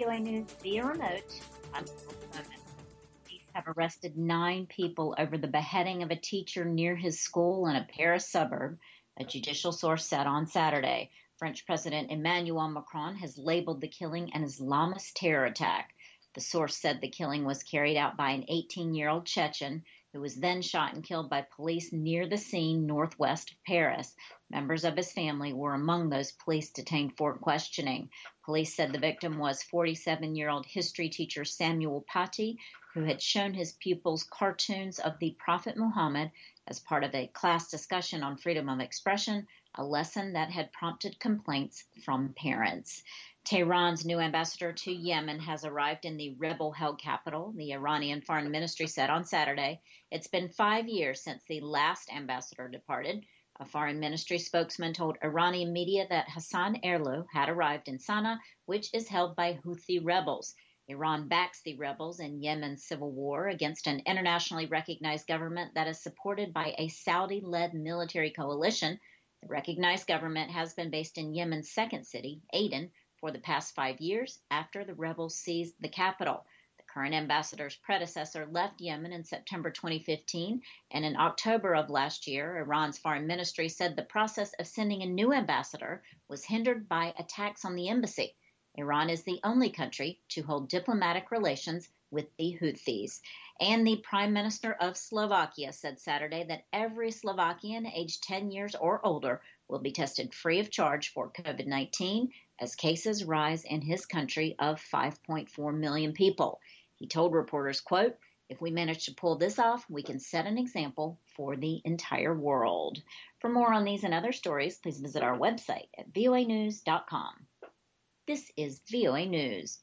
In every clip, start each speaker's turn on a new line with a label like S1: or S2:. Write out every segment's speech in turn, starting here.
S1: VOA News via remote. I'm Laurel Bowman. Police have arrested 9 people over the beheading of a teacher near his school in a Paris suburb, a judicial source said on Saturday. French President Emmanuel Macron has labeled the killing an Islamist terror attack. The source said the killing was carried out by an 18-year-old Chechen who was then shot and killed by police near the scene northwest of Paris. Members of his family were among those police detained for questioning. Police said the victim was 47-year-old history teacher Samuel Paty, who had shown his pupils cartoons of the Prophet Muhammad as part of a class discussion on freedom of expression, a lesson that had prompted complaints from parents. Tehran's new ambassador to Yemen has arrived in the rebel-held capital, the Iranian Foreign Ministry said on Saturday. It's been 5 years since the last ambassador departed. A foreign ministry spokesman told Iranian media that Hassan Erlou had arrived in Sana'a, which is held by Houthi rebels. Iran backs the rebels in Yemen's civil war against an internationally recognized government that is supported by a Saudi-led military coalition. The recognized government has been based in Yemen's second city, Aden, for the past 5 years after the rebels seized the capital. The current ambassador's predecessor left Yemen in September 2015, and in October of last year, Iran's foreign ministry said the process of sending a new ambassador was hindered by attacks on the embassy. Iran is the only country to hold diplomatic relations with the Houthis. And the Prime Minister of Slovakia said Saturday that every Slovakian aged 10 years or older will be tested free of charge for COVID-19 as cases rise in his country of 5.4 million people. He told reporters, quote, "If we manage to pull this off, we can set an example for the entire world." For more on these and other stories, please visit our website at voanews.com. This is VOA News.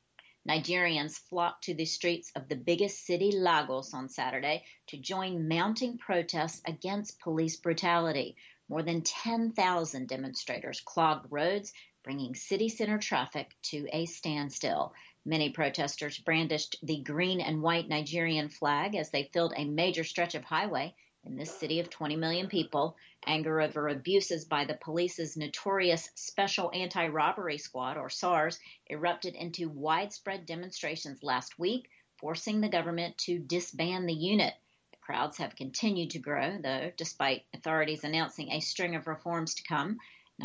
S1: Nigerians flocked to the streets of the biggest city, Lagos, on Saturday to join mounting protests against police brutality. More than 10,000 demonstrators clogged roads, bringing city center traffic to a standstill. Many protesters brandished the green and white Nigerian flag as they filled a major stretch of highway in this city of 20 million people. Anger over abuses by the police's notorious Special Anti-Robbery Squad, or SARS, erupted into widespread demonstrations last week, forcing the government to disband the unit. The crowds have continued to grow, though, despite authorities announcing a string of reforms to come.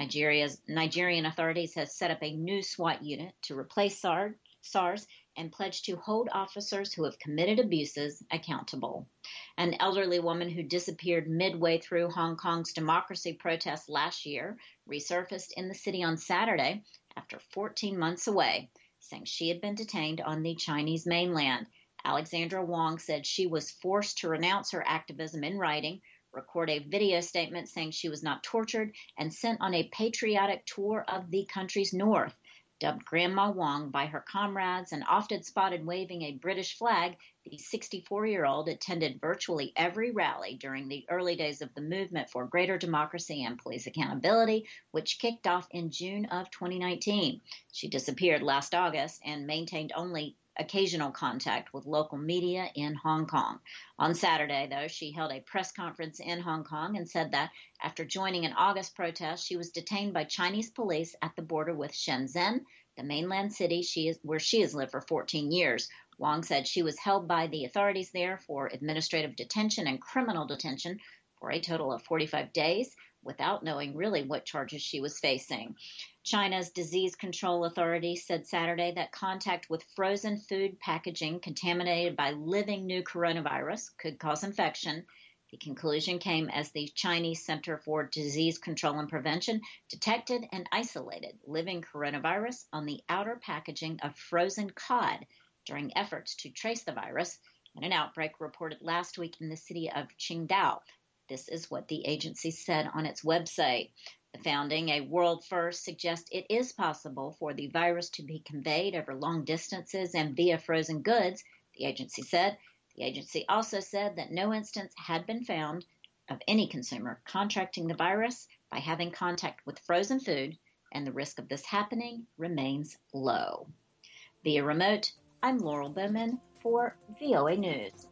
S1: Nigerian authorities have set up a new SWAT unit to replace SARS and pledged to hold officers who have committed abuses accountable. An elderly woman who disappeared midway through Hong Kong's democracy protests last year resurfaced in the city on Saturday after 14 months away, saying she had been detained on the Chinese mainland. Alexandra Wong said she was forced to renounce her activism in writing, record a video statement saying she was not tortured, and sent on a patriotic tour of the country's north. Dubbed Grandma Wong by her comrades and often spotted waving a British flag, the 64-year-old attended virtually every rally during the early days of the movement for greater democracy and police accountability, which kicked off in June of 2019. She disappeared last August and maintained only occasional contact with local media in Hong Kong. On Saturday, though, she held a press conference in Hong Kong and said that after joining an August protest, she was detained by Chinese police at the border with Shenzhen, the mainland city where she has lived for 14 years. Wong said she was held by the authorities there for administrative detention and criminal detention for a total of 45 days without knowing really what charges she was facing. China's disease control authority said Saturday that contact with frozen food packaging contaminated by living new coronavirus could cause infection. The conclusion came as the Chinese Center for Disease Control and Prevention detected and isolated living coronavirus on the outer packaging of frozen cod during efforts to trace the virus in an outbreak reported last week in the city of Qingdao. This is what the agency said on its website. The founding, a world first, suggests it is possible for the virus to be conveyed over long distances and via frozen goods, the agency said. The agency also said that no instance had been found of any consumer contracting the virus by having contact with frozen food, and the risk of this happening remains low. Via remote, I'm Laurel Bowman for VOA News.